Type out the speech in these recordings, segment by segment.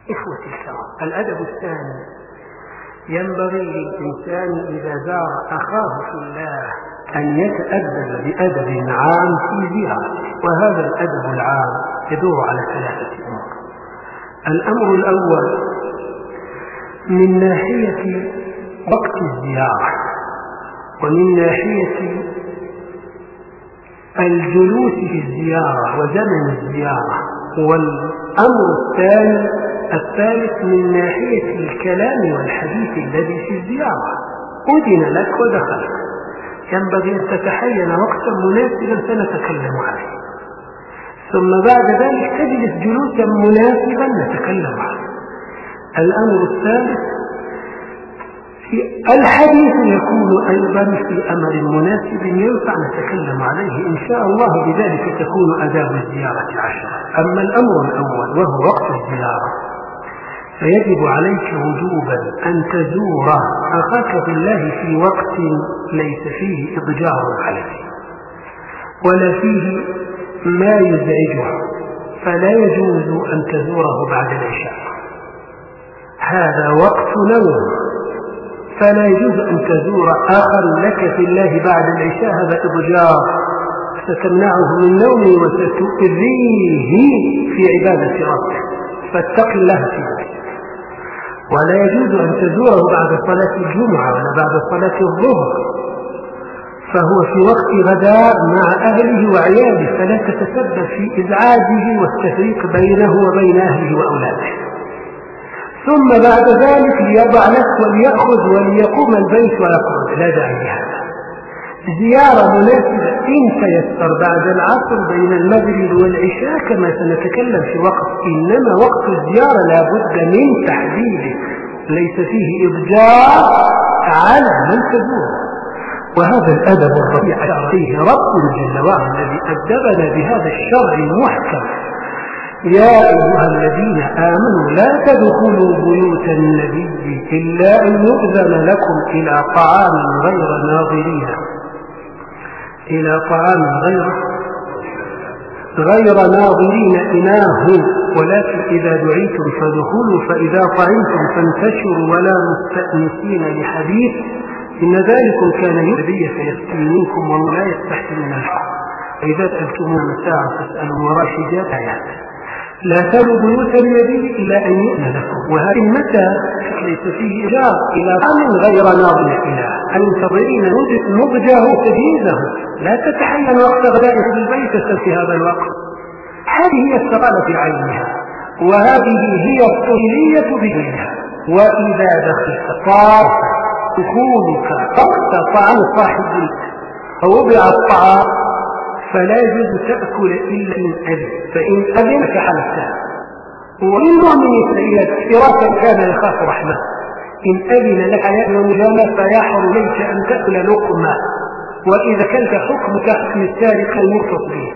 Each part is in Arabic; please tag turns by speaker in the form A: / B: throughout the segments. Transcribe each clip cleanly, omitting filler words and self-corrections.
A: إخوتي الكرام، الأدب الثاني: ينبغي للإنسان إذا زار أخاه في الله أن يتأدب بأدب عام في زيارته، وهذا الأدب العام يدور على 3 أمور. الأمر الأول من ناحية وقت الزيارة، ومن ناحية الجلوس في الزيارة وزمن الزيارة، والأمر الثالث من ناحية الكلام والحديث الذي في الزيارة. أذن لك ودخلت، ينبغي أن تتحين وقتا مناسبا سنتكلم عليه، ثم بعد ذلك تجلس جلوسا مناسبا نتكلم عليه. الأمر الثالث الحديث يكون أيضا في أمر مناسب ينفع نتكلم عليه إن شاء الله، بذلك تكون آداب الزيارة 10. أما الأمر الأول وهو وقت الزيارة، فيجب عليك وجوبا أن تزور أخاك في الله في وقت ليس فيه إضجار عليه ولا فيه ما يزعجه، فلا يجوز أن تزوره بعد العشاء، هذا وقت نوم، فلا يجوز أن تزور آخر لك في الله بعد العشاء، هذا إضجار ستمنعه من نومه وستؤذيه في عبادة ربه، فاتق الله في ذلك. ولا يجوز أن تزوره بعد صلاة الجمعة ولا بعد صلاة الظهر، فهو في وقت غداء مع أهله وعياله، فلا تتسبب في إزعاجه والتفريق بينه وبين أهله وأولاده. ثم بعد ذلك ليضع لك وليأخذ وليقوم البيت ويقعد، لا داعي لهذا. زيارة مناسبة إن تيسر بعد العصر بين المغرب والعشاء كما سنتكلم في وقت، إنما وقت الزيارة لا بد من تحديده، ليس فيه إضجار على من تزور. وهذا الأدب الرفيع فيه رب جل وعلا الذي أدبنا بهذا الشرع المحكم: يا أيها الذين آمنوا لا تدخلوا بيوت النبي إلا أن يؤذن لكم إلى طعام غير ناظرين إناه، ولكن إذا دعيتم فادخلوا، فإذا طعمتم فانتشروا ولا مستأنسين لحديث، إن ذلكم كان يؤذي فيستحي منكم ولا يستحي من الحق، وإذا سألتموه متاعا فاسألوا وراء حجاب آيات. لا تدخلوا بيوت النبي إلا أن يؤذن لكم، وهذه متى ليس فيه إجار إلى طعام غير ناظر إله، المنتظرين نضجه تجهيزه، لا تتحين وقت غدائك في البيت في هذا الوقت. هذه هي الثقالة في عينها، وهذه هي الطهرية بجنها. وإذا دخلت طاف دخولك وقت طعام صاحب فوضع الطعام فلا يجوز تأكل إلا إن أذن، فإن أذن فحلتها. وإن مؤمن سيئة فراسا كان يخاف رحمة، إن أذن لك يأذن مجامة فيحرم ليك أن تأكل لقمة، وإذا كنت حكمك حكم السارق المرتض به.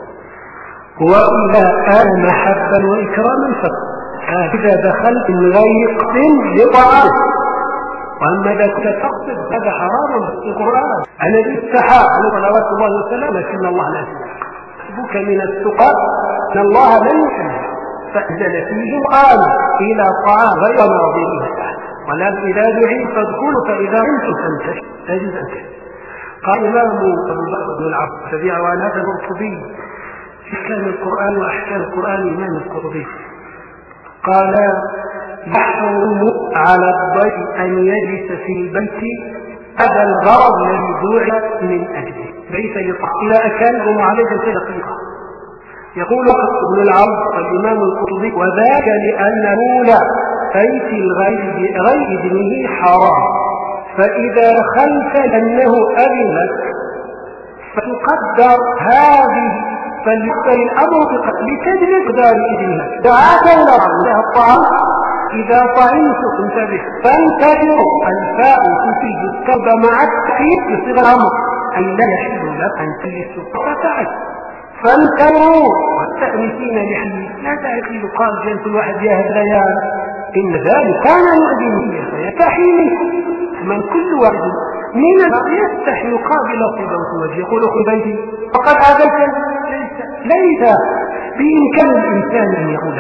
A: وإذا آل محبا وإكراما فإذا دخلت من غير قصد لطعام، وأما إذا كنت تقصد هذا حرام في القرآن. أنا استحى على صلوات الله وسلامه لكن الله لا يحبك من التقى أن الله لن يحبك، فأنزل فيه القرآن إلى طعام غير ناظرين، ولكن إذا دعيت فادخلوا فإذا أنتم فانتشروا لا يجوز أن تشركوا. قال الإمام أبو بكر بن العربي وعن هذا القرطبي في كلام القرآن وأحكام القرآن الإمام القرطبي قال: يحرم على الضيف أن يجلس في البيت هذا الغرض الذي دعي من أجله، ليس إذا أكلهم عليه دقيقة. يقول ابن العرب الإمام القرطبي: وذاك لأن أولى بيت الغير بغير إذنه حرام، فإذا دخلت أنه أذن لك فتقدر هذه، فليقدر الأمر لتجري مقدار إذنها. دعاك إلى الله الطعام، إذا طعمت فانتبه، فانتبهوا. الفاء تفيد التوبة مع التأكيد بصيغة الأمر، أي لا يحل لك أن تجلس فتعد، فانتبهوا والتأنسين لحديث. لا تعقل قال جنس الواحد يا هذيان إن ذلك كان يؤذنني فيستحي من كل واحد من يستحي قابل صبوت وجه يقول أخي بيتي فقد آذيت، ليس بإمكان الإنسان أن يقول هذا.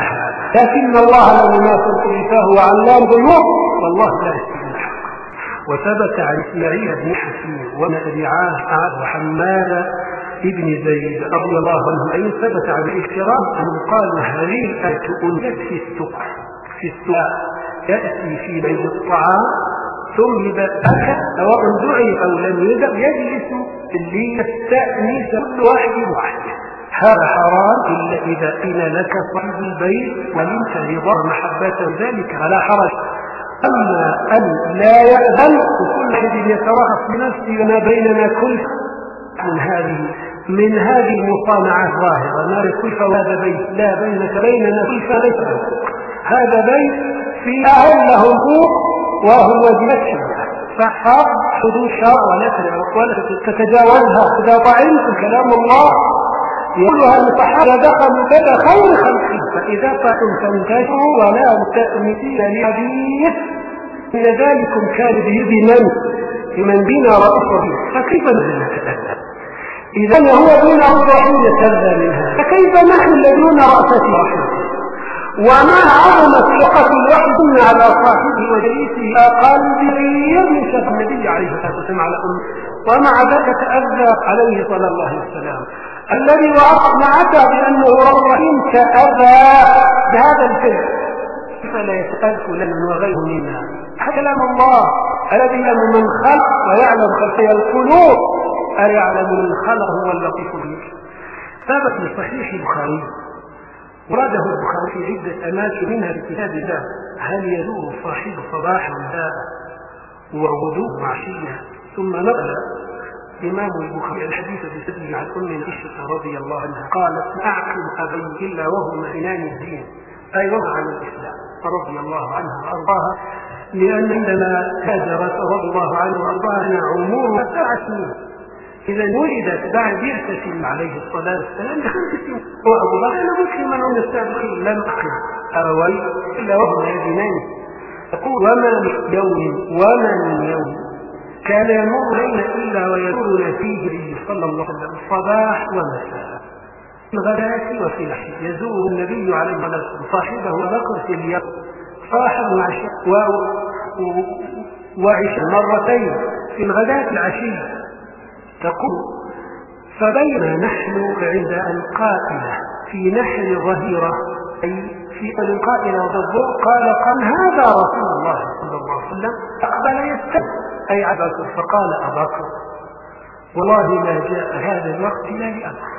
A: لكن الله لم ينافق فهو علام الغيوب والله لا يستطيع الحق. وثبت عن إسماعيل بن حكيم وابن أبي عاص وحماد ابن زيد رضي الله عنه أي ثبت عن الإكرام أنه قال هذه الآية أنزلت في السوق يأتي في بيت الطعام ثم إذا أكل سواء دعي أو لم يدع يجلس ليستأنس كل واحد واحد. هذا حرام إلا إذا إن لك صاحب البيت ولمت رضا محبة ذلك فلا حرج. أما أن لا يأذن وكل حد يترخص بنفسه وما بيننا كل من هذه المصانعات ظاهرة ما لكل وهذا بيت لا بينك بيننا كل ليس هذا بيت في أهل له حقوق وهو بنفسه فحق حدود شرع ولا تتجاوزها. إذا طعنت كلام الله يقولها المصحابة دخلوا بدا خير خلقه فإذا طعنت فانتشروا ولا تأمسين لحديث إن ذلكم كان بيد من بنا رأسه فكيف نتأذى إذا هو دون أربعين يتأذى منها فكيف نحن الذين رأسته رحمته وما عظمت ثقة الواحد على صاحبه وجليسه أقل من شاف النبي عليه الصلاة والسلام على أمه ومع ذلك تأذى عليه صلى الله عليه وسلم الذي وأقنعته بأنه رحيم تأذى بهذا الفعل فلا يتأذى لمن وغيره منا. كلام الله الذي يعلم من خلق ويعلم خلفي القلوب أيعلم من خلق هو اللطيف الخبير. ثبت في صحيح البخاري وراده البخاري في عدة أماكن منها في كتاب الله هل يزور صاحب صباح مساء وغدو وعشية ثم نقل إمام البخاري الحديث بسبب عن أم عائشة رضي الله عنها قالت أعقل أبي إلا وهما عنان الدين أي وضع عن الإسلام رضي الله عنها وأرضاها لأن عندما هاجرت رضي الله عنه وأرضاها عمرها 7 سنين إذا ولدت بعد يرتسم عليه الصلاة والسلام ب5 سنين وأبو بكر مسلما من السابقين لم أقل أبوي إلا وهما يدينان يقول وما من يوم كان يمر ليلة إلا ويدورنا فيه صلى الله عليه وسلم صباح ومساء في الغداة وفي العشي يزور النبي عليه الصلاة والسلام صاحبه بكر في اليوم صاحب وعشاء مرتين في الغداة العشي تقول فبينا نحن عند القائلة في نحر ظهيرة أي في القائلة وضبط قال هذا رسول الله صلى الله عليه وسلم أقبل يستمع أي عباكر فقال أباكر والله ما جاء هذا الوقت إلا لأباكر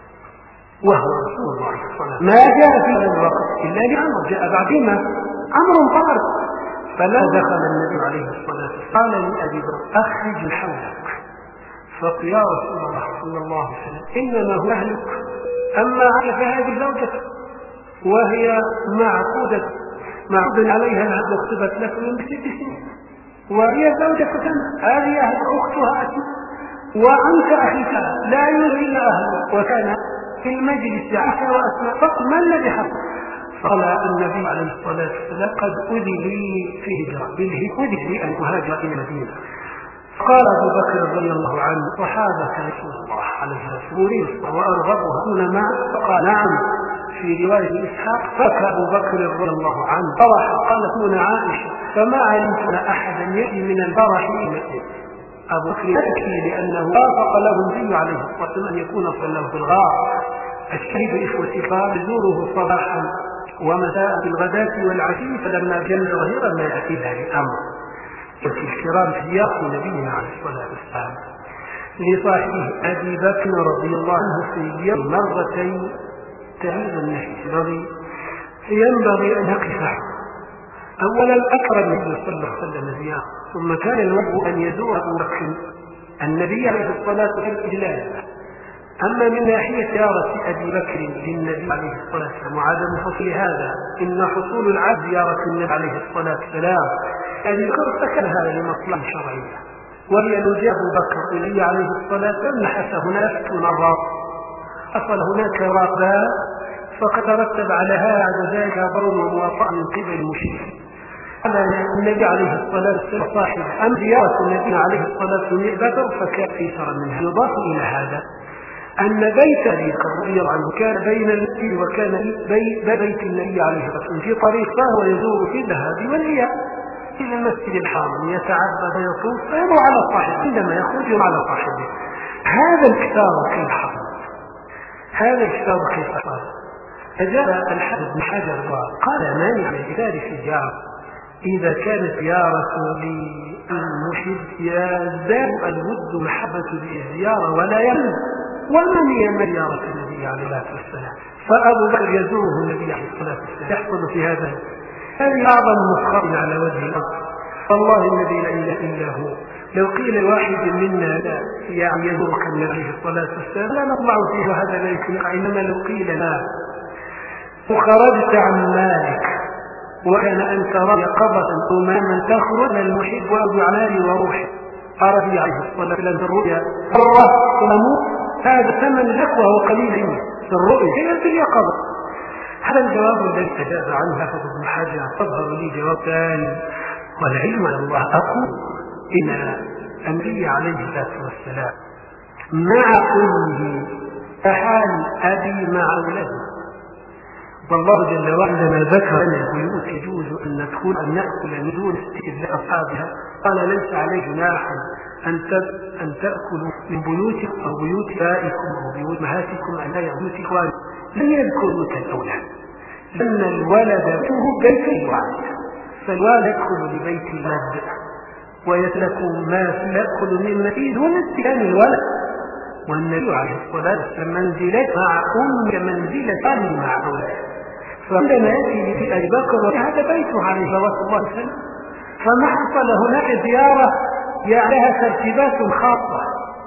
A: وهو رسول الله صلى الله عليه وسلم ما جاء في هذا الوقت إلا لأمر جاء بعدما أمر طارق فلا دخل النبي عليه الصلاة والسلام قال لأبي بكر أخرج حولك فقال يا رسول الله صلى الله عليه وسلم إنما هو أهلك أما فهذه زوجتك وهي معقود عليها العبد اختبت لك من 6 سنين وهي زوجتك هذه أهل أختها وأنت أخيك لا يرغي إلا أهلك وكان في المجلس عائشة وأسماء فقط ما الذي حصل قال النبي عليه الصلاة والسلام قد أذن لي في هجرة أذن لي أن أهاجر إلى المدينة قال أبو بكر رضي الله عنه صحابك رسول الله عليه الصلاة وأرغبها دون معه فقال نعم في رواية إسحاق فكى أبو بكر رضي الله عنه فرح قالت هنا عائشة فما علمت أحدا يأتي من الفرح أبو بكر يبكي لأنه وافق له النبي عليه الصلاة والسلام أن يكون صلى في الغار الشهيد إخوتي قال يزوره صباحا ومساء في الغداة والعشي فلما كان ظهيرا ما يأتي ذلك الأمر وفي الكرام سياق نبينا عليه الصلاة والسلام لصاحبه أبي بكر رضي الله عنه في اليوم مرتين تهيب النفس الذي ينبغي أن يقف أولا أكرم النبي صلى الله عليه وسلم زيارة ثم كان الوجه أن يزور أبو بكر النبي عليه الصلاة والسلام أما من ناحية زيارة أبي بكر للنبي عليه الصلاة والسلام وعدم حصول هذا إن حصول العبد زيارة النبي عليه الصلاة والسلام أبي بكر سكنها لمصلحة شرعية وهي لجاه بكر النبي عليه الصلاة والسلام نحس هناك مرات حصل هناك رغبة فقد ترتب على هذا ذلك ضرر ومواطأة من قبل المشركين أما النبي عليه الصلاة والسلام صاحب أم زيارة النبي عليه الصلاة والسلام بكر فكان أيسر منها يضاف إلى هذا أن بيت أبي رضي الله عنه كان بين المسجد وكان بيت النبي عليه الصلاة والسلام في طريق، فهو يزور في الذهاب والإياب إلى المسجد الحرام يتعبد ويطوف فيمر على صاحبه، عندما يخرج يمر على صاحبه. هذا الكتاب كيف حصل؟ هذا الكتاب كيف حصل؟ فجاء الحافظ بن حجر وقال مانع الإثار في الزيارة إذا كانت زيارة للمحب يزداد الود محبة بالزيارة ولا يمل، ومن يمل زيارة النبي عليه الصلاة والسلام؟ فأبو بكر يزوره النبي عليه الصلاة والسلام، يحصل في هذا هذه أعظم مسخر على وجه الأرض. والله الذي لا إله إلا هو لو قيل واحد منا لا يعني يزورك النبي عليه الصلاة والسلام لا نطلع فيه وهذا لا يمكن، إنما لو قيل لا وخرجت عن مالك وكان أن ترى قبضا أماما تخرج المحب وأبو عمالي وروحي عربي عليه الصلاة والسلام الرؤيا الله وموت هذا ثمن لك وهو قليل في الرؤيا هي في اليقظة. هذا الجواب الذي أجاب عنه حافظ ابن حجر تظهر لي جواب ثاني، والعلم على الله. أقول إن النبي عليه الصلاة والسلام مع أمه كحال أبي مع أولاده، والله جل وعلا ما ذكر أن البيوت يجوز أن ندخل أن نأكل من دون استئذان أصحابها، قال ليس عليه جناح أن تأكلوا من بيوتكم أو بيوت آبائكم أو بيوت أمهاتكم أن لا يبيوت إخوانكم. لم يذكر مثل الأولاد لأن الولد بيته بيت الوالد، فالوالد يدخل لبيت الولد ويترك ما يأكل من مزيد والاستئذان الولد. والنبي عليه الصلاة والسلام منزلة مع أم كمنزلة مع أولاد، فعندما يأتي في أبي بكر وهذا بيته عليه الصلاة والسلام، فما حصل هناك زيارة لها ترتيبات خاصة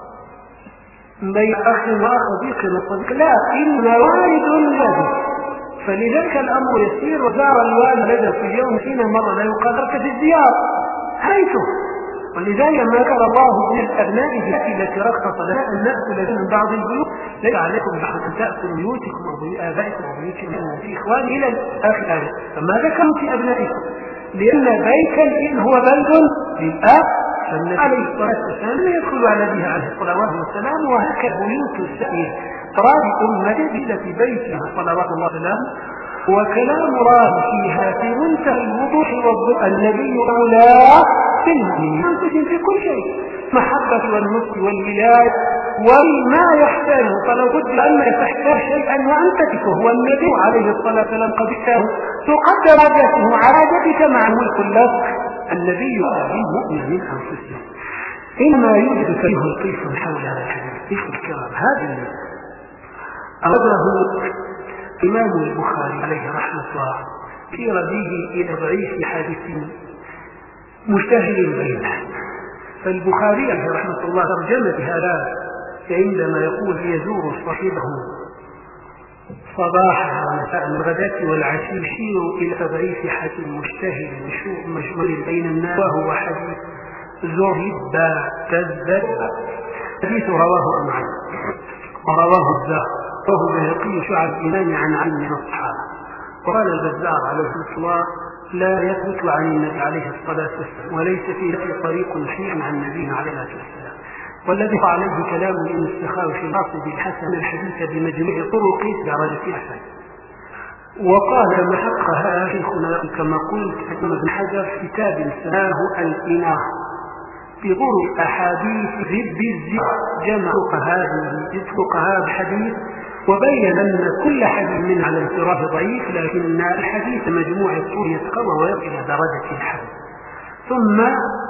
A: بين أخ وأخ صديق وصديق، لا إلا والد له، فلذلك الأمر يسير. وزار الوالد في اليوم حين مر لا يقدرك في الزيارة حيثه، ولذلك ما ذكر الله من الأبناء التي رخص لنا أن نأكل من بعض البيوت ليس عليكم أن تأكلوا بيوتكم أو آبائكم أو بيوتكم في إخوان إلى آخر الآية، فما ذكروا في أبنائكم لأن بيت الإن هو بيت للآب، فالنبي عليه الصلاة والسلام يدخل على نبيها عليه الصلاة والسلام، وهكذا بيوت السائر راضي أمته في بيتها صلوات الله وسلامه. وكلام راضي فيها في منتهى الوضوح والضوء. النبي أولى بالمؤمنين أنفسهم في كل شيء، محبة والنصر والولاية وما يحتاجه، فلو قلت أنك تحتاج شيئا وأنت تكه والنبي عليه الصلاة والسلام قد احتاجه تقدر حاجته عادتك مع ملك الله. النبي بالمؤمن من أنفسهم. إنما يوجد فيه الطيف حول هذا الحديث. طيف الكرام هذا الذي أرده إمام البخاري عليه رحمة الله في رديه إلى ضعيف حديث مشتهر بينه. فالبخاري عليه رحمة الله ترجم بهذا عندما يقول يزور صاحبه صباحا ومساء الغداة والعشي يشير إلى تضعيف حديث مشتهر مشهور بين الناس وهو حديث زهب كذب. حديث رواه أمعن ورواه الزهر وهو بهقي شعب الإمام عن علم من الصحابة. وقال البزار عليه الصلاة لا يثبت عن النبي عليه الصلاة والسلام وليس فيه طريق شيء عن النبي عليه الصلاة والسلام، والذي عليه كلام الاستخاء في الأصل بالحسن الحديث بمجموع طرق درجة الحسن. وقال محقها شيخنا كما قلت ابن حجر كتاب سماه الإناء بطرق أحاديث رب الزيارة، جمع فقهاء الحديث وبين أن كل حديث من على انفراد ضعيف، لكن الحديث مجموع الطول يتقوى ويصل إلى درجة الحسن. ثم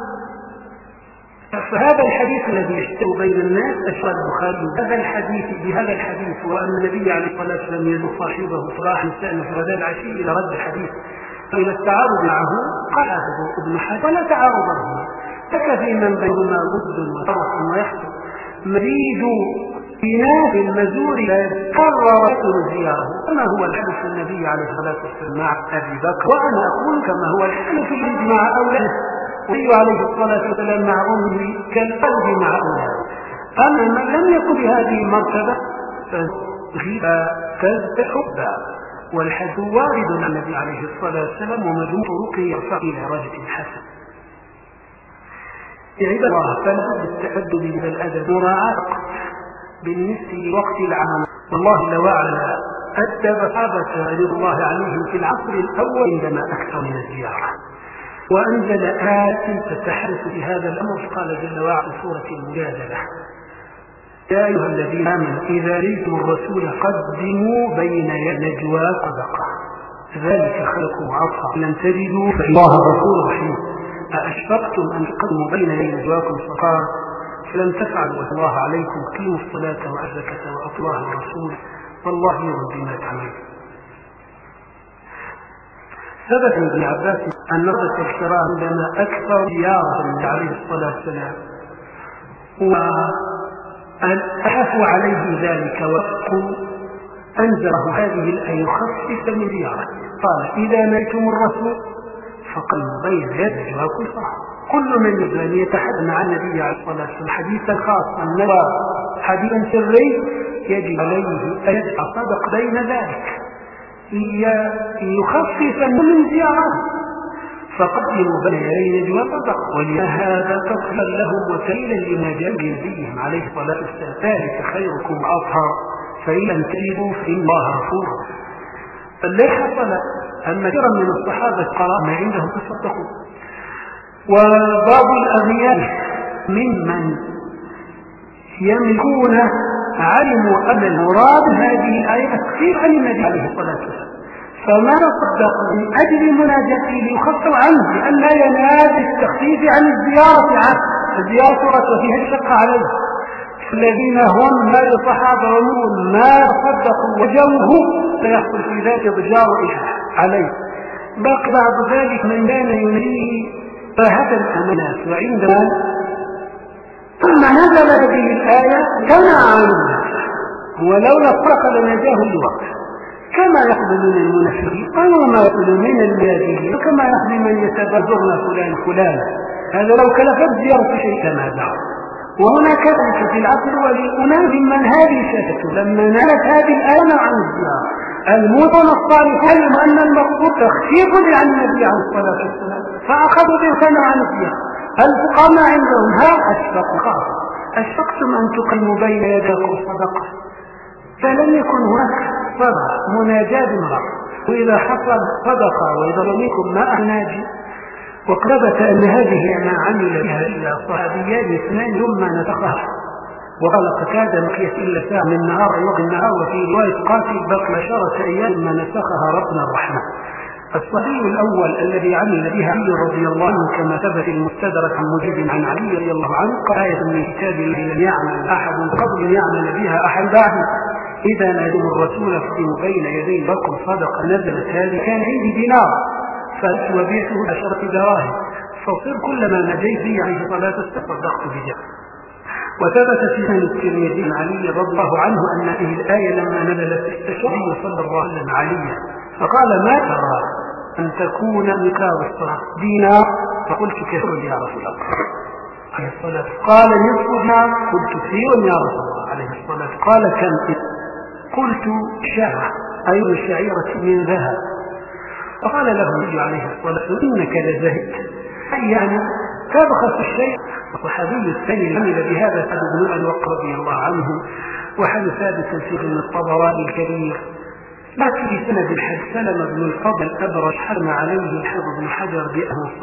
A: فهذا الحديث الذي يشتهر بين الناس أشار البخاري بهذا الحديث وأن النبي عليه الصلاة والسلام يزور صاحبه صباح مساء في غداء العشي إلى رد الحديث إلى التعارض معه. قال ابن حجر ولا تعارض بهما، فكفي من بينهما ود وطرف ويحصل مريد في ناس المزور قرر الزيارة كما هو الحدث النبي عليه الصلاة والسلام مع أبي بكر، وأنا أقول كما هو الحدث مع أولاده النبي عليه الصلاة والسلام مع أمه كالقلب مع أولاده. أما من لم يكن بهذه المرتبة فغيب كالحبة، والحدث وارد عن النبي عليه الصلاة والسلام ومجموع طرقه يرفع إلى درجة الحسن. عباد الله فلابد التأدب من الأدب مراعاة بالنسبة لوقت العمل. والله لو أعلم أدب صحابة رضي الله عليهم في العصر الأول عندما أكثر من الزيارة، وأنزل آيات تتحدث بهذا الأمر. قال جل وعلا في سورة المجادلة: يا أيها الذين آمنوا إذا لقيتم الرسول قدموا بين نجوى صدقة ذلك خير وأطهر لن تجدوا فإن الله غفور رحيم أأشفقتم أن تقدموا بين نجواكم صدقة فلن تفعلوا الله عليكم قيموا الصلاة وآتوا الزكاة وأطيعوا الله والرسول والله يرضى بما تعملون. ثبت عن ابن عباس أن رضة الكرام عندما أكثر زيارة عليه الصلاة والسلام وأحفوا عليه ذلك وقوا أنزله هذه الآية يخفف من زيارة. قال: إذا نأتم الرسول فقلوا بين نجواكم صدقة. كل من يريد أن يتحدث مع النبي عليه الصلاة والسلام حديثا خاصا حديثا سري يجب عليه أن يدفع صدق بين ذلك يخفف من زيارة، فقدموا بين يدي نجوى صدق. ولهذا تطهيرا لهم وسيلا لما جاء بنبيهم عليه الصلاة والسلام: ذلك خيركم وأطهر فإن لم تجدوا فإن الله غفور. فالذي حصل أن كثيرا من الصحابة قرأ ما عندهم تصدقوا، وبعض الأغنياء ممن يملكون علموا أن المراد هذه الآية تخفيف عن النبي عليه الصلاة والسلام، فما تصدقوا من أجل مناجاته ليخفوا عنه لأن لا ينال التخفيف عن الزيارة عنه. الزيارة فيها الشق عليه. الذين هم ما الصحابة ومن ما تصدقوا وجوه سيحصل في ذلك ضجار عليه. بقي بعد ذلك من كان ينهيه فهذا الأمانات. وعندما نزل هذه الآية كما عنه ولولا الفرق لنجاه الوقت كما يحصل من المنافقين وما يحصل من الميادين وكما يحصل من يتبذرنا فلان هذا لو كلفت زيارة شيء كما دعوا. وهنا كذلك في العصر ولأناس من هذه شافته لما نالت هذه الآية عن الزيارة الموطن الصالح علم أن المقصود تخفيف عن النبي عليه الصلاة والسلام فأخذوا بالكلام عن الزيارة. الفقهاء عندهم أشفقتم أن تقيموا بين يديكم صدقة، فلم يكن هناك صدقة مناجاة بالمرء، وإذا حصل صدقة وإذا لم يكن ما أناجي. وقربت أن هذه ما عمل بها إلا صحابيان اثنان ثم نسخها. وقال قتادة بقيت إلا ساعة من النهار يوم النهار، وفي رواية قاتل بقي 10 أيام ما نسخها ربنا الرحمة. الصحيح الأول الذي عمل بها علي رضي الله عنه كما ثبت المستدرك عن مجيب عن علي رضي الله عنه آية من كتاب الله لم يعمل أحد قبل يعمل بها أحد بعد إذا نادم الرسول فقدموا بين يدي لكم صدقة نزلت هذه كان عندي دينار فوبيعته 10 دراهم فصير كلما نجيت به عليه الصلاة والسلام صدقت بجاه. وثبت في سنن الترمذي عن علي رضي الله عنه أن هذه الآية لما نزلت استشار صلى الله عليه وسلم عليا فقال: ما ترى أن تكون مقدار الصلاة دينار؟ فقلت: كثير يا رسول الله عليه الصلاة. قال: نصف دينار. قلت: كثير يا رسول الله عليه الصلاة. قال: كم؟ قلت: شعرة أي شعيرة من ذهب. فقال له النبي عليه الصلاة: إنك لزهد، أي يعني تبخس الشيء. الصحابي الثاني عمل بهذا سعد بن الوقت رضي الله عنه وحدث ثابت في ابن الطبراني الكبير. لكن في سند الحديث سلم بن الفضل الأبرش حرم عليه الحافظ بن حجر بأنه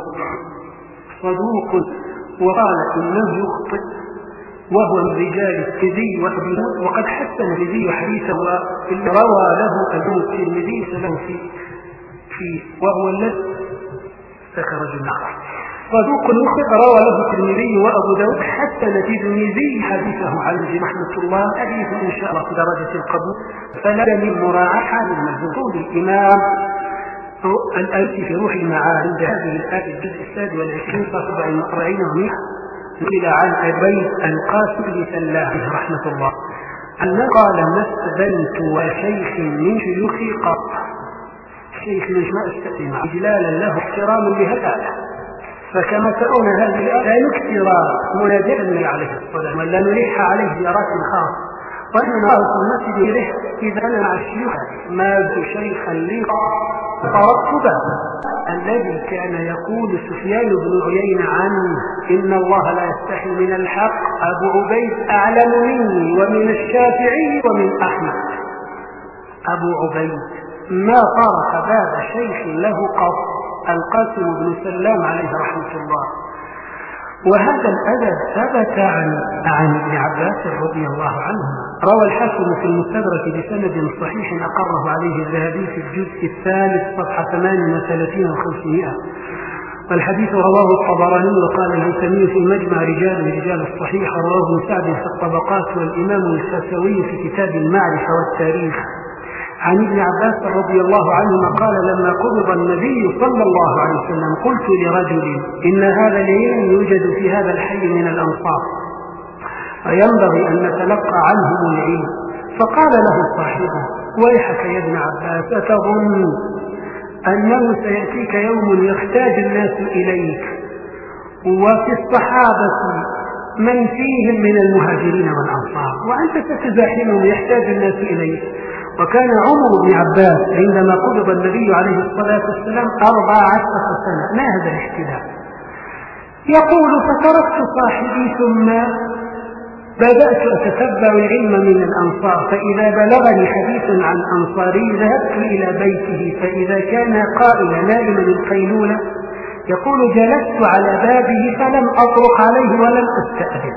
A: صدوق وقال إنه يخطئ وهو من رجال الترمذي وقد حسن الترمذي حديثه واللي روى له الترمذي سلم فيه وهو الذي ذكر جمعه. صدوق يخطئ روى له الترمذي وأبو داود حتى الترمذي حديثه عليه رحمة الله حديث إن شاء الله في درجة القبول. فلا من مراعاة حال المجهود الإمام الآية في روح المعاني عند هذه الآية الجزء 26 صفحة 47 إلى عن أبي القاسم بن سلام رحمة الله أنه قال: ما استدنت وشيخ من شيوخي قط. شيخ مش ما استقيم إجلالا له احتراما لهذا. فكما ترون هذه الآية لا يكثر مناجاة النبي عليه الصلاة ولا نلح عليه زيارات خاصة. وإن الله في المسجد إليه إذا أنا مع الشيوخ ما شيخا لي فرضت به الذي كان يقول سفيان بن عيينة عنه إن الله لا يستحي من الحق أبو عبيد أعلم مني ومن الشافعي ومن أحمد. أبو عبيد ما طرق باب شيخ له قط، القاسم بن سلام عليه رحمة الله. وهذا الأدب ثبت عن ابن عباس رضي الله عنهما. روى الحاكم في المستدرك بسند صحيح أقره عليه الذهبي في الجزء الثالث صفحة 38 و500. والحديث رواه الطبراني وقال الهيثمي في مجمع رجال الصحيح، رواه ابن سعد في الطبقات والإمام الفاسوي في كتاب المعرفة والتاريخ عن ابن عباس رضي الله عنهما قال لما قبض النبي صلى الله عليه وسلم قلت لرجل إن هذا العلم يوجد في هذا الحي من الأنصار فينبغي أن نتلقى عنهم العلم. فقال له صاحبه ويحك يا ابن عباس أتظن أنه سيأتيك يوم يحتاج الناس إليك وفي الصحابة من فيهم من المهاجرين والأنصار وأنت ستزاحمهم يحتاج الناس إليك؟ وكان عمر بن عباس عندما قبض النبي عليه الصلاة والسلام 14 سنة. ما هذا الاحتلال؟ يقول فتركت صاحبي ثم بدأت أتتبع العلم من الأنصار فإذا بلغني حديث عن أنصاري ذهبت إلى بيته فإذا كان قائلا نائما القيلولة يقول جلست على بابه فلم أطرق عليه ولم أستأذن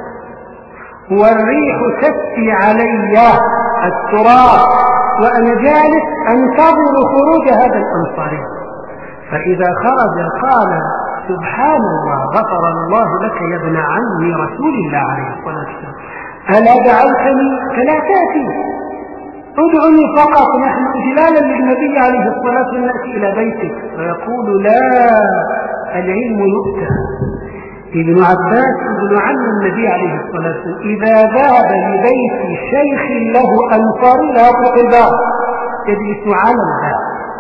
A: والريح تسفي علي التراب وأنا جالس أنتظر خروج هذا الأنصاري فإذا خرج قال سبحان الله غفر الله لك يا ابن عمي رسول الله عليه الصلاة والسلام ألا دعوتني فلا تأتي ادعني فقط نحن إجلالا للنبي عليه الصلاة والسلام نأتي إلى بيتك فيقول لا العلم يؤتى. ابن عباس ابن عم النبي عليه الصلاة والسلام إذا ذهب لبيت شيخ له أنصار لا يطرق الباب يجلس على الباب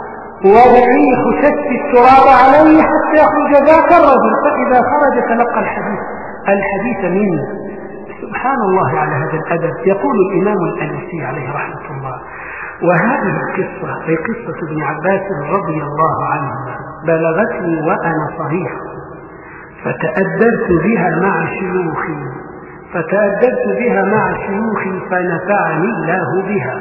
A: والريح تسفي التراب عليه حتى يخرج ذاك الرجل فإذا خرج تلقى الحديث منه. سبحان الله على هذا الأدب. يقول الإمام الأليسي عليه رحمة الله وهذه القصة أي قصة ابن عباس رضي الله عنهما بلغتني وأنا صغير فتأدبت بها مع شيوخي فنفعني الله بها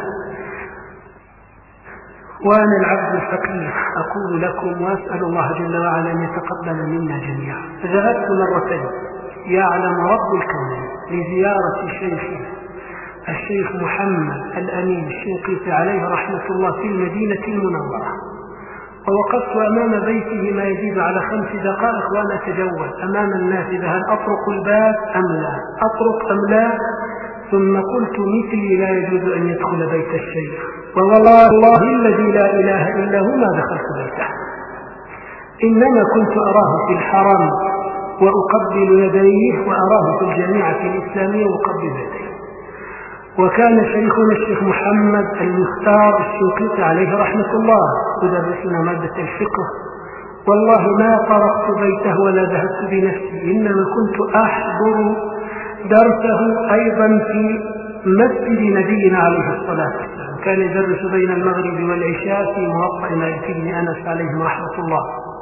A: وأنا العبد الفقير أقول لكم وأسأل الله جل وعلا أن يتقبل منا جميعا. ذهبت مرتين يعلم رب الكون لزيارة شيخي الشيخ محمد الأمين الشنقيطي عليه رحمة الله في المدينة المنورة ووقفت أمام بيته ما يزيد على 5 دقائق وأنا أتجول أمام النافذة هل أطرق الباب أم لا ثم قلت مثلي لا يجوز أن يدخل بيت الشيخ والله الذي لا إله إلا هو ما دخلت بيته إنما كنت أراه في الحرم وأقبل يديه وأراه في الجامعة الإسلامية وأقبل يديه. وكان شيخنا الشيخ محمد المختار الشنقيطي عليه رحمة الله يدرسنا مادة الفقه والله ما طرقت بيته ولا ذهبت بنفسي إنما كنت أحضر درسه أيضا في مسجد نبينا عليه الصلاة والسلام كان يدرس بين المغرب والعشاء في موطأ مالك بن أنس عليهم رحمة الله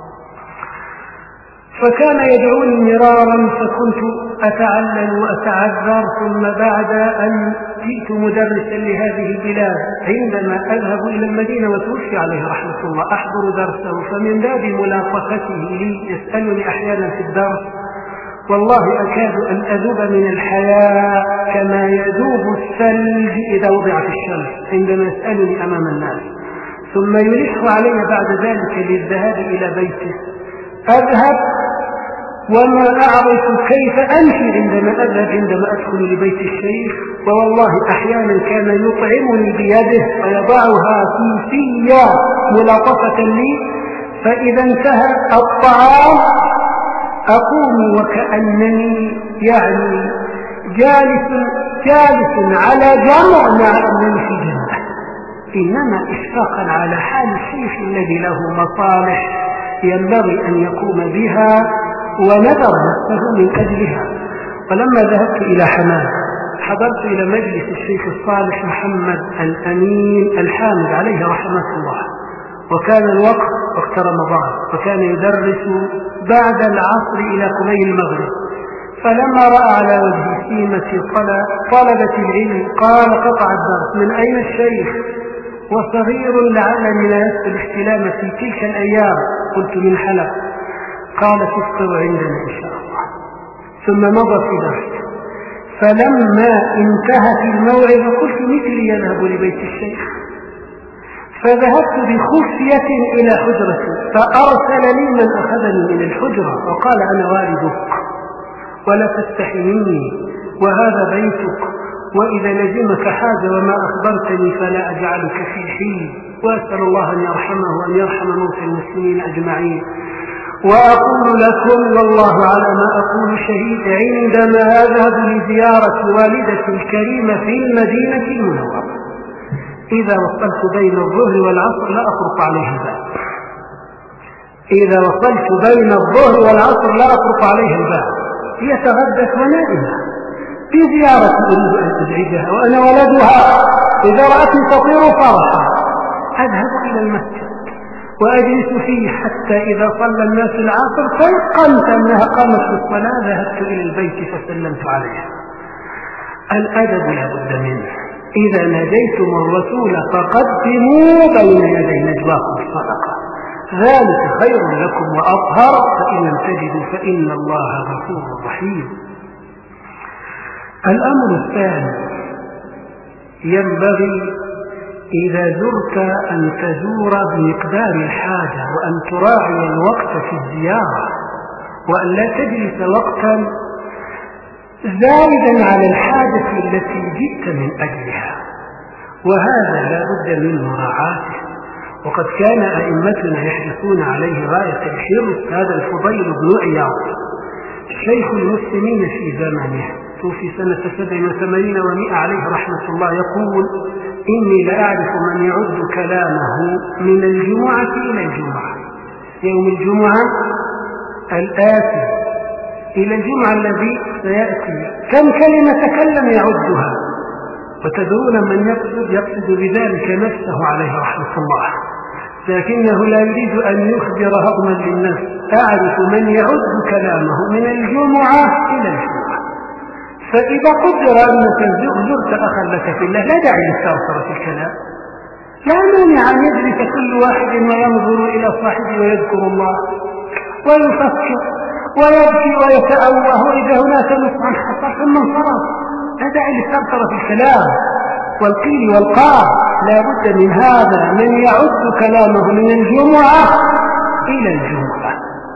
A: فكان يدعوني مرارا فكنت أتعلم وأتعذر ثم بعد أن جئت مدرسا لهذه البلاد عندما أذهب إلى المدينة وتوفي عليه رحمة الله أحضر درسه فمن باب ملاطفته لي يسألني أحيانا في الدرس والله أكاد أن أذوب من الحياء كما يذوب الثلج إذا وضع في الشمس عندما يسألني أمام الناس ثم يلح علي بعد ذلك للذهاب إلى بيته أذهب وما أعرف كيف أمشي عندما أدخل لبيت الشيخ والله أحيانا كان يطعمني بيده فيضعها في ملاطفة لي فإذا انتهى الطعام أقوم وكأنني جالس على جمع مع أنني في جنة إنما إشفاقا على حال الشيخ الذي له مصالح ينبغي أن يقوم بها ونذر نفسه من أجلها. ولما ذهبت إلى حماه حضرت إلى مجلس الشيخ الصالح محمد الأمين الحامد عليه رحمة الله وكان الوقت وقت رمضان، وكان يدرس بعد العصر إلى قبيل المغرب. فلما رأى على وجه سيمة طلبة العلم قال قطع الدرس: من أين الشيخ؟ وصغير لعلني لا يسأل احتلام في تلك الأيام. قلت: من حلب. قال: تفطر عندنا إن شاء الله. ثم مضى في درس. فلما انتهت الموعظة قلت: مثلي يذهب لبيت الشيخ. فذهبت بخفية إلى حجرتي، فأرسل لي من أخذني من الحجرة وقال: أنا والدك ولا تستحي مني، وهذا بيتك، وإذا لزمك حاجة وما أخبرتني فلا أجعلك في حين، وأسأل الله أن يرحمه وأن يرحم موتى المسلمين أجمعين. وأقول لكم والله على ما أقول شهيد، عندما أذهب لزيارة والدتي الكريمة في المدينة المنورة إذا وصلت بين الظهر والعصر لا أطرق عليه الباب. إذا وصلت بين الظهر والعصر لا أطرق عليه الباب. هي تغدت ونائمة بزيارة أريد أن أزعجها وأنا ولدها. إذا رأتني تطير فرحا أذهب إلى المسجد وأجلس فيه حتى إذا صلى الناس العصر فيقنت أنها قامت بالصلاة ذهبت إلى البيت فسلمت عليها. الأدب لا بد منه. إذا ناديتم الرسول فقدموا بين يدي نجواكم الصدقة، ذلك خير لكم وأطهر، فإن لم تجدوا فإن الله غفور رحيم. الأمر الثاني: ينبغي إذا زرت أن تزور بمقدار الحاجة، وأن تراعي الوقت في الزيارة، وأن لا تجلس وقتا زائدا على الحاجة التي جئت من أجلها، وهذا لا بد من مراعاته. وقد كان أئمتنا يحرصون عليه غاية الحرص. هذا الفضيل بن عياض شيخ المسلمين في زمانه، توفي سنة 87 و100 عليه رحمة الله، يقول: إني لأعرف من يعد كلامه من الجمعة إلى الجمعة، يوم الجمعة الآتي إلى الجمعة الذي سيأتي، كم كلمة تكلم يعدها. وتدرون من يقصد بذلك نفسه عليه رحمة الله، لكنه لا يريد أن يخبر هضما للناس. أعرف من يعد كلامه من الجمعة إلى الجمعة. فإذا قدر أنك زرت أخا لك في الله لا داعي للثرثرة في الكلام، لا مانع أن يجلس كل واحد وينظر إلى صاحبه ويذكر الله ويفكر ويبكي ويتأوه، وإذا هناك نصح حصل ثم انصرف. لا داعي للثرثرة في الكلام والقيل والقال. لا بد من هذا، من يعد كلامه من الجمعة إلى الجمعة.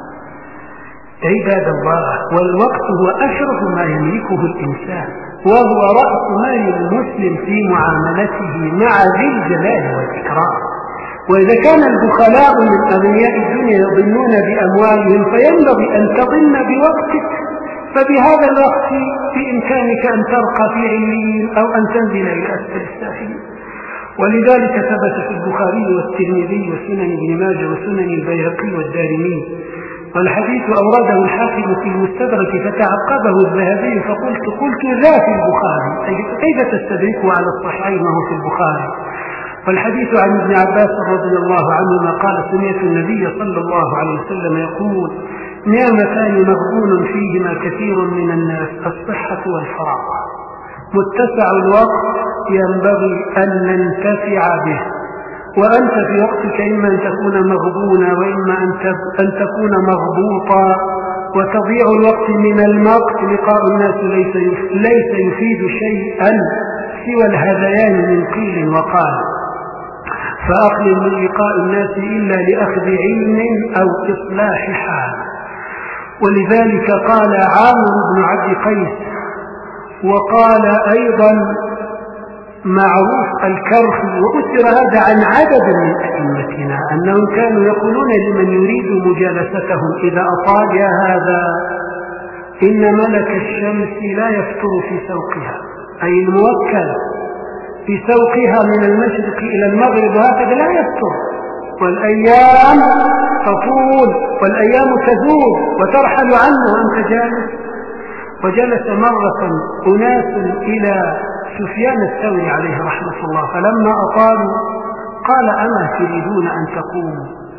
A: عباد الله، والوقت هو أشرف ما يملكه الإنسان، وهو رأس مال المسلم في معاملته مع ذي الجلال والإكرام. وإذا كان البخلاء من أغنياء الدنيا يظنون بأموالهم فينبغي أن تظن بوقتك، فبهذا الوقت بإمكانك أن ترقى في عليين أو أن تنزل إلى أسفل السافلين. ولذلك ثبت في البخاري والترمذي وسنن ابن ماجه وسنن البيهقي والدارمي، والحديث أورده الحاكم في المستدرك فتعقبه الذهبي، فقلت ذا في البخاري، كيف تستدركه على الصحيحين وهو في البخاري؟ والحديث عن ابن عباس رضي الله عنهما قال: سمعت النبي صلى الله عليه وسلم يقول: نعمتان مغبون فيهما كثير من الناس، الصحة والفراغ. متسع الوقت ينبغي أن ننتفع به، وأنت في وقتك إما أن تكون مغبونا وإما أن تكون مغبوطا، وتضيع الوقت من المقت. لقاء الناس ليس يفيد شيئا سوى الهذيان من قيل وقال، فأقلل من لقاء الناس إلا لأخذ علم أو إصلاح حال. ولذلك قال عامر بن عبد قيس، وقال أيضا معروف الكرخي، وأثر هذا عن عدد من أئمتنا أنهم كانوا يقولون لمن يريد مجالستهم إذا أطال: يا هذا إن ملك الشمس لا يفتر في سوقها، أي الموكل في سوقها من المشرق إلى المغرب، وهكذا لا يفتر، والأيام تطول والأيام تزول وترحل عنه وأنت جالس. وجلس مرة أناس إلى سفيان الثوري عليه رحمة الله، فلما أطالوا قال: أما تريدون أن تقوموا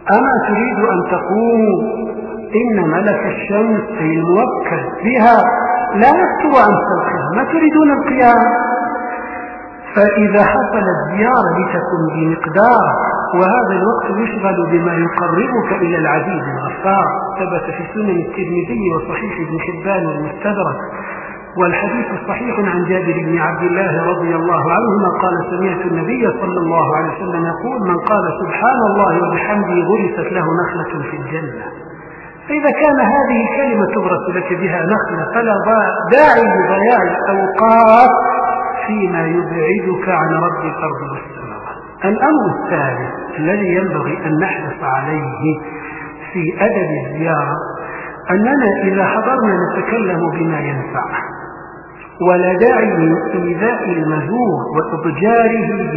A: أما تريد أن تقوموا إن ملك الشمس أي الموكل بها لا يفتر عن سوقها، ما تريدون القيام؟ فإذا حصلت زيارة لتكن بمقدار، وهذا الوقت يشغل بما يقربك إلى العزيز الغفار. ثبت في سنن الترمذي وصحيح ابن حبان والمستدرك، والحديث صحيح عن جابر بن عبد الله رضي الله عنهما قال: سمعت النبي صلى الله عليه وسلم يقول: من قال سبحان الله وبحمده غرست له نخلة في الجنة. فإذا كان هذه الكلمة تغرس لك بها نخلة فلا داعي لضياع الأوقات فيما يبعدك عن رب الأرض والسماوات. الأمر الثالث الذي ينبغي أن نحرص عليه في أدب الزيارة أننا إذا حضرنا نتكلم بما ينفع، ولا داعي لإيذاء المزور وإضجاره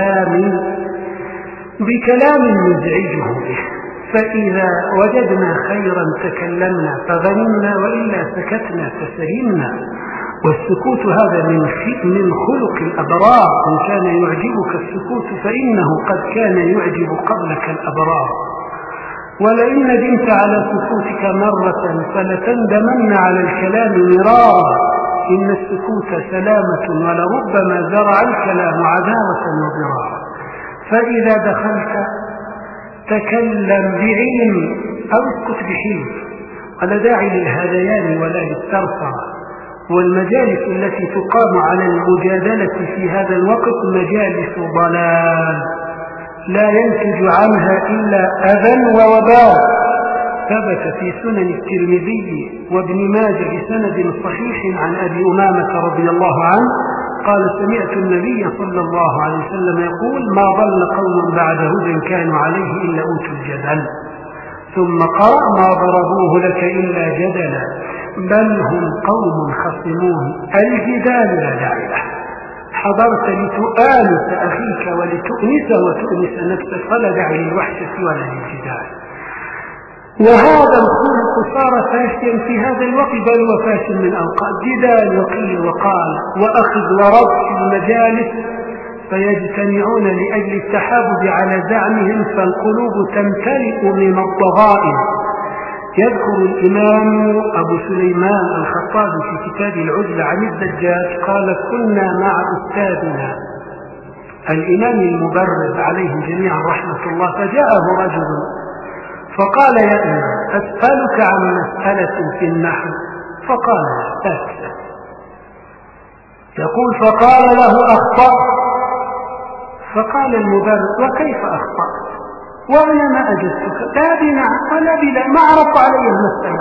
A: بكلام نزعجه به. فإذا وجدنا خيرا تكلمنا فغنمنا، وإلا سكتنا فسلمنا. والسكوت هذا من خلق الأبرار، إن كان يعجبك السكوت فإنه قد كان يعجب قبلك الأبرار. ولئن ندمت على سكوتك مرة فلتندمن على الكلام مرارا، إن السكوت سلامة ولربما زرع الكلام عداوة وضرارا. فإذا دخلت تكلم بعلم أو اسكت بحلم، ولا داعي للهذيان ولا للثرثرة. والمجالس التي تقام على المجادلة في هذا الوقت مجالس ضلال لا ينتج عنها إلا أذى ووبال. ثبت في سنن الترمذي وابن ماجه بسند صحيح عن أبي أمامة رضي الله عنه قال: سمعت النبي صلى الله عليه وسلم يقول: ما ضل قوم بعد هدى كانوا عليه إلا أوتوا الجدل. ثم قرأ: ما ضربوه لك إلا جدلا بل هم قوم خصمون. الجدال لا داعي له. حضرت لتؤانس أخيك ولتؤنسه وتؤنس نفسك، فلا داعي للوحشة ولا للجدال. وهذا الخلق صار فاشيا في هذا الوقت، بل وفاش من أوقات. جدال وقيل وقال وأخذ ورد في المجالس، فيجتمعون لأجل التحابب على زعمهم، فالقلوب تمتلئ من الضغائن. يذكر الإمام أبو سليمان الخطابي في كتاب العزلة عن الزجاج قال: كنا مع أستاذنا الإمام المبرد عليهم جميعا رحمة الله، فجاءه رجل فقال: يا إمام أسألك عن مسألة في النحو. فقال: لا تسأل. يقول: فقال له: أخطأت. فقال المبرد: وكيف أخطأت وأنا ما أجدتك؟ لا بنعم ولا بلا، ما عرفت علي المسألة.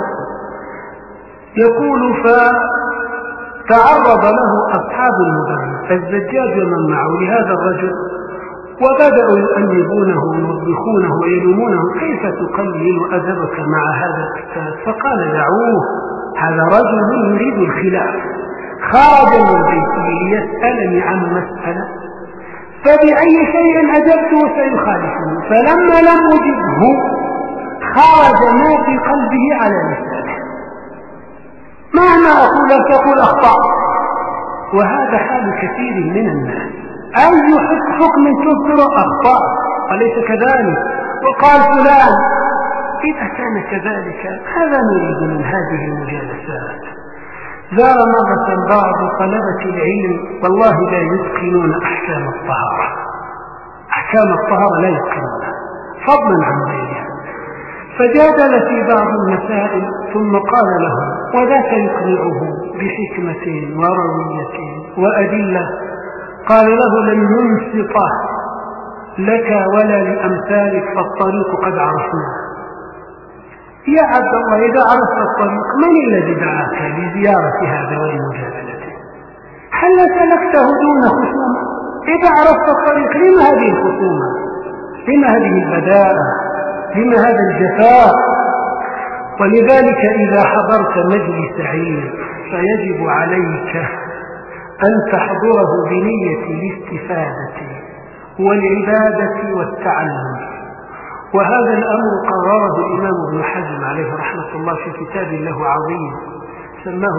A: يقول: فتعرض له أصحاب المبرد الزجاج ومن معه لهذا الرجل، وبدأوا يؤنبونه ويوبخونه ويلومونه: كيف تقلل أدبك مع هذا الأستاذ؟ فقال: دعوه، هذا رجل يريد الخلاف، خرج من بيته ليسألني عن مسألة، فبأي شيء أجبته سيخالفني. فلما لم أجبه خرج ما في قلبه على لسانه. مهما أقول تقول أخطأ. وهذا حال كثير من الناس، أي حكم تذكر أخطأ وليس كذلك، وقال فلان. إذا كان كذلك هذا نريد من هذه المجالسات. زار مرة بعض طلبة العلم والله لا يتقنون أحكام الطهارة، أحكام الطهارة لا يتقنونها فضلا عن غيرها، فجادل في بعض المسائل ثم قال لهم، وذاك يقنعه بحكمة وروية وأدلة، قال له: لن ننصت لك ولا لأمثالك، فالطريق قد عرفناه. يا عبد الله إذا عرفت الطريق من الذي دعاك لزيارة هذا ولمجادلته؟ هل سلكته دون خصومة؟ إذا عرفت الطريق لما هذه الخصومة؟ لما هذه البداءة؟ لما هذا الجفاء؟ ولذلك إذا حضرت مجلس علم فيجب عليك أن تحضره بنية الاستفادة والعبادة والتعلم. وهذا الأمر قرره الإمام ابن حزم عليه رحمة الله في كتاب له عظيم سماه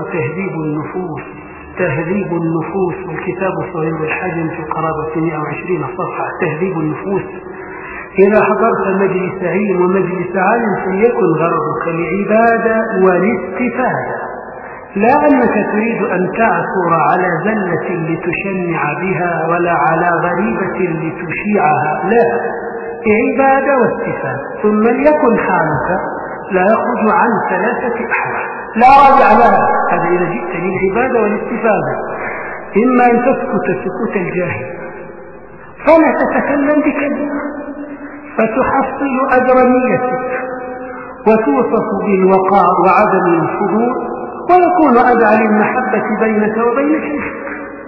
A: تهذيب النفوس، والكتاب صغير الحجم في قرابة 120 صفحة. تهذيب النفوس إذا حضرت مجلس علم ومجلس عالم فليكن غرضك العبادة والاستفادة، لا أنك تريد أن تعثر على زلة لتشنع بها ولا على غريبة لتشيعها، لا، عبادة واستفادة. ثم ليكن حالك لا يخرج عن 3 أحوال لا راجع لها. هذا إذا جئت للعبادة والاستفادة: إما أن تسكت سكوت الجاهل فلا تتكلم بكلمة فتحصل أجر نيتك وتوصف بالوقار وعدم الفضول ويكون أدعى للمحبة بينك وبين شيخك،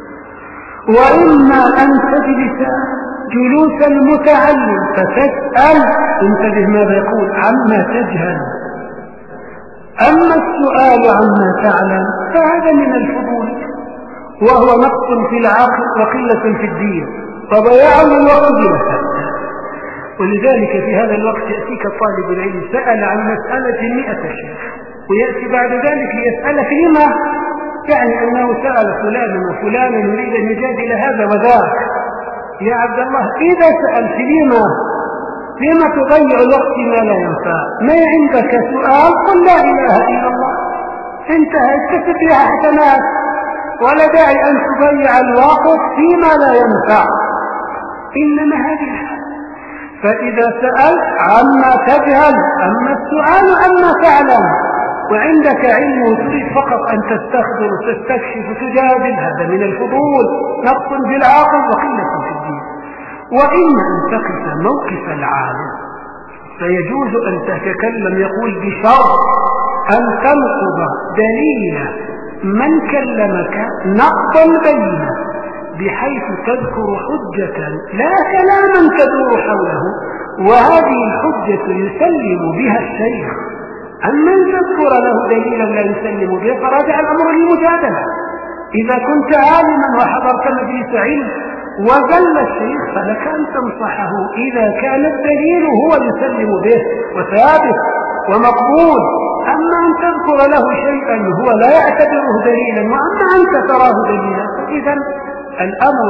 A: وإما أن تجلس جلوس المتعلم فتسأل، انتبه ماذا يقول، عما تجهل. أما السؤال عما تعلم فهذا من الفضول وهو نقص في العقل وقلة في الدين وضياع للوقت بلا فائدة. ولذلك في هذا الوقت يأتيك طالب العلم سأل عن مسألة 100 شيخ ويأتي بعد ذلك ليسأل فيما، يعني أنه سأل فلانا وفلانا يريد أن يجادل هذا وذاك. يا عبد الله إذا سألت لما تضيع الوقت ما لا ينفع؟ ما عندك سؤال قل لا إله إلا الله، انتهى، اكتسب بها حسنات، ولا داعي أن تضيع الوقت فيما لا ينفع. إنما هذه الحال. فإذا سألت عما تجهل، أما السؤال عما تعلم، وعندك علم وتريد فقط أن تستخدم وتستكشف وتجادل، هذا من الفضول، نقص بالعقل وقلة في الدين. وإما أن تقف موقف العالم فيجوز أن تتكلم، يقول بشرط أن تنقض دليل من كلمك نقضا بينا، بحيث تذكر حجة لا كلاما تدور حوله، وهذه الحجة يسلم بها الشيخ. أما أن تذكر له دليلا لا يسلم به فراجع الأمر للمجادلة. إذا كنت عالما وحضرت مجلس علم وزل الشيخ فلك أن تنصحه إذا كان الدليل هو يسلم به وثابت ومقبول. أما أن تذكر له شيئا هو لا يعتبره دليلا وأما أنت تراه دليلا، فإذا الأمر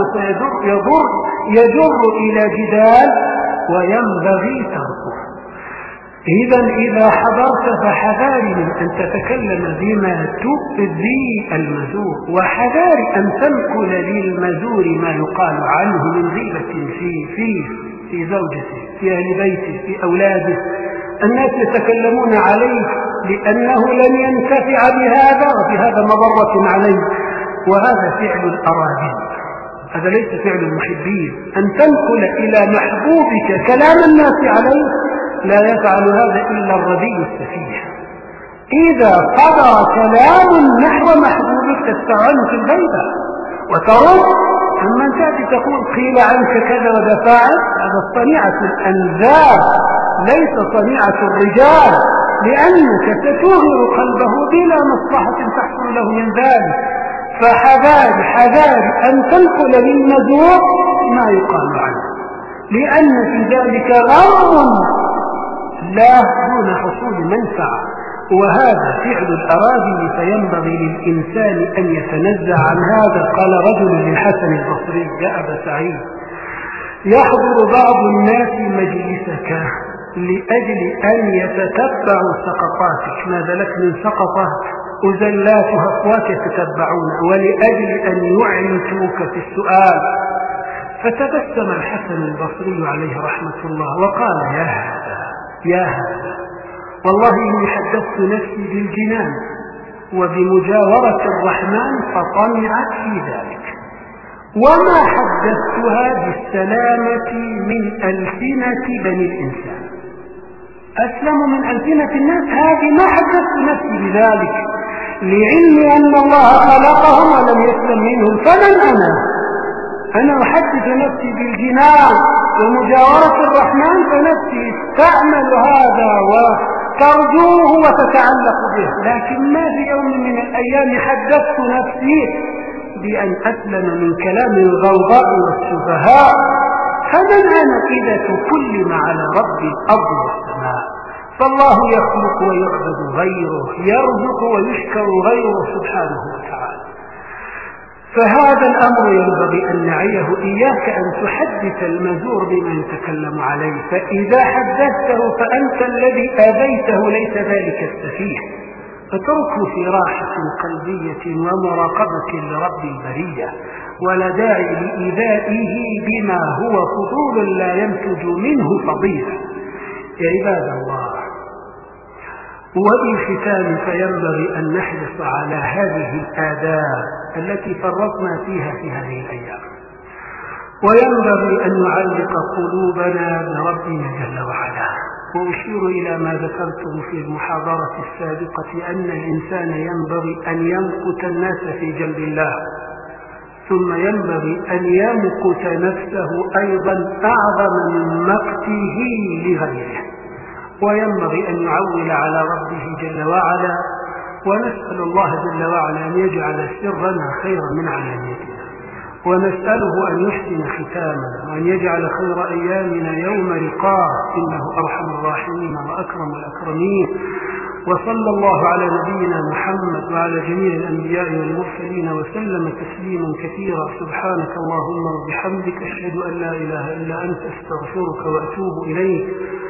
A: يجر إلى جدال وينبغي تركه. إذا حضرت فحذار من أن تتكلم بما تؤذي المزور، وحذار أن تنقل للمزور ما يقال عنه من غيبة في زوجته، في أهل بيته، في أولاده. الناس يتكلمون عليه لأنه لن ينتفع بهذا وبهذا مضرة عليه، وهذا فعل الأراذل، هذا ليس فعل المحبين. أن تنقل إلى محبوبك كلام الناس عليه لا يفعل هذا إلا الرذيل السفيه. إذا قضى كلام نحو محبوبك تستعنه في البيضة وترد، أما أن تأتي تقول قيل عنك كذا ودفعت، هذا صنيعة الأنذاب ليس صنيعة الرجال، لأنك ستوهر قلبه بلا مصلحة تحصل له من ذلك. فحذار أن تنقل للمزور ما يقال عنه، لأن في ذلك غرض لا دون حصول منفعة، وهذا فعل الأراذل، فينبغي للإنسان أن يتنزع عن هذا. قال رجل للحسن البصري: يا أبا سعيد، يحضر بعض الناس مجلسك لأجل أن يتتبعوا سقطاتك، ماذا لك من سقطة وزلات وهفوات يتتبعون، ولأجل أن يعنتوك في السؤال. فتبسم الحسن البصري عليه رحمة الله وقال: يا هذا والله إني حدثت نفسي بالجنان وبمجاورة الرحمن فطمعت في ذلك، وما حدثتها بالسلامة من ألسنة بني الإنسان، أسلم من ألسنة الناس، هذه ما حدثت نفسي بذلك، لعلمي أن الله خلقهم ولم يسلم منهم، فمن أنا أحدث نفسي بالجنان ومجاورة الرحمن، فنفسي تعمل هذا وترجوه وتتعلق به، لكن ما في يوم من الأيام حدثت نفسي بأن أسلم من كلام الغوغاء والسفهاء. فمن أنا إذا تكلم على رب الأرض والسماء؟ فالله يخلق ويعبد غيره، يرزق ويشكر غيره سبحانه وتعالى. فهذا الأمر ينبغي أن نعيه. إياك أن تحدث المزور بما يتكلم عليه، فإذا حدثته فأنت الذي آذيته، ليس ذلك السفيه. اتركه في راحة قلبية ومراقبة لرب البرية، ولا داعي لإيذائه بما هو فضول لا ينتج منه فضيلة. يا عباد الله، وبالختام فينبغي أن نحرص على هذه الآداب التي فرطنا فيها في هذه الأيام، وينبغي أن نعلق قلوبنا بربنا جل وعلا. وأشير إلى ما ذكرته في المحاضرة السابقة أن الإنسان ينبغي أن يمقت الناس في جنب الله، ثم ينبغي أن يمقت نفسه أيضا أعظم من مقته لغيره، وينبغي أن يعول على ربه جل وعلا، ونسأل الله جل وعلا أن يجعل سرنا خيرا من علانيتنا، ونسأله أن يحسن ختامنا، وأن يجعل خير أيامنا يوم لقاه، إنه أرحم الراحمين وأكرم الأكرمين. وصلى الله على نبينا محمد وعلى جميع الأنبياء والمرسلين وسلم تسليما كثيرا. سبحانك اللهم وبحمدك، أشهد أن لا إله إلا أنت، أستغفرك وأتوب إليك.